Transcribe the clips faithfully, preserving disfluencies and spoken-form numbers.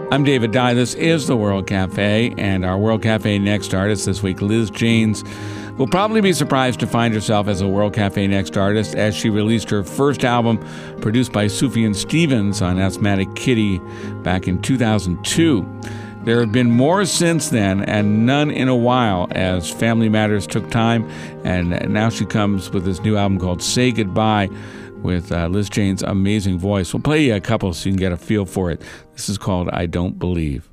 I'm David Dye. This is the World Cafe, and our World Cafe Next artist this week, Liz Janes, will probably be surprised to find herself as a World Cafe Next artist as she released her first album produced by Sufjan Stevens on Asthmatic Kitty back in two thousand two. There have been more since then, and none in a while, as Family Matters took time, and now she comes with this new album called Say Goodbye, with uh, Liz Jane's amazing voice. We'll play you a couple so you can get a feel for it. This is called I Don't Believe.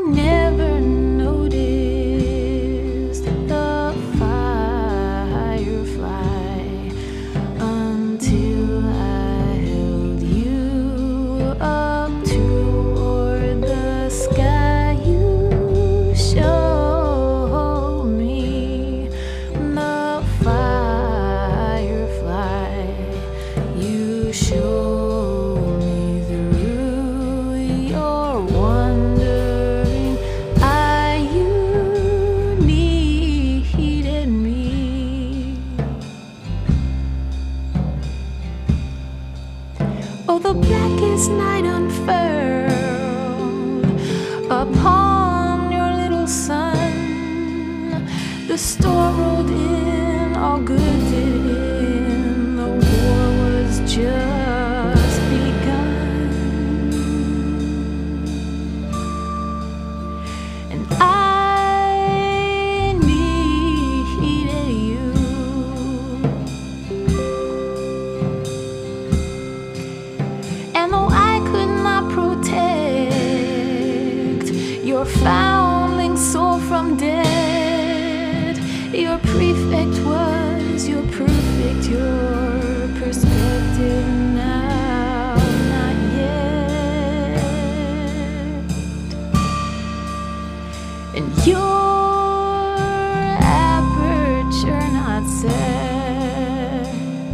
never noticed the firefly until I held you up toward the sky. You showed me the firefly. You showed me through your wondering eye. You needed me. Oh, the blackest night unfurled upon your little sun. The storm rolled in, all good did end. The war was just begun, and I needed you. And though I could not protect your foundling soul from death, your prefect was your perfect, your perspective now, not yet. And your aperture not set.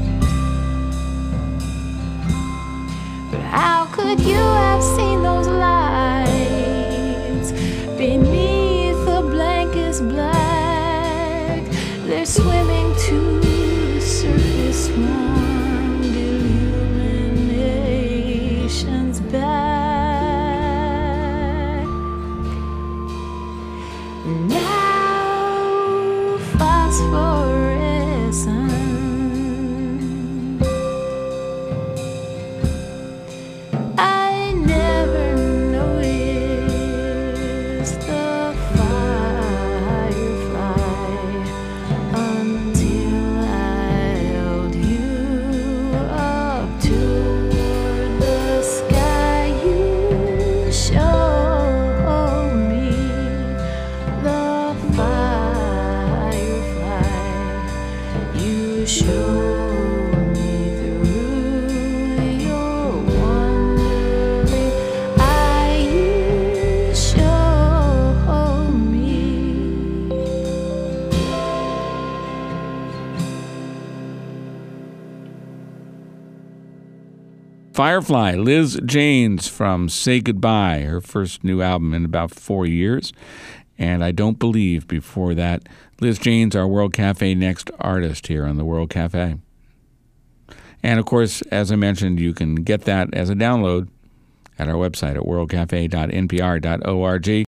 But how could you have seen those lights beneath the blankest black? They're swimming to the surface, warmed illuminations back. Now phosphorescent, I never noticed the firefly until I held you up toward the sky. You showed me the firefly. You showed me through your wondering eye. You showed me. Firefly, Liz Janes from Say Goodbye, her first new album in about four years. And I don't believe before that. Liz Janes, our World Cafe Next artist here on the World Cafe. And of course, as I mentioned, you can get that as a download at our website at world cafe dot n p r dot org.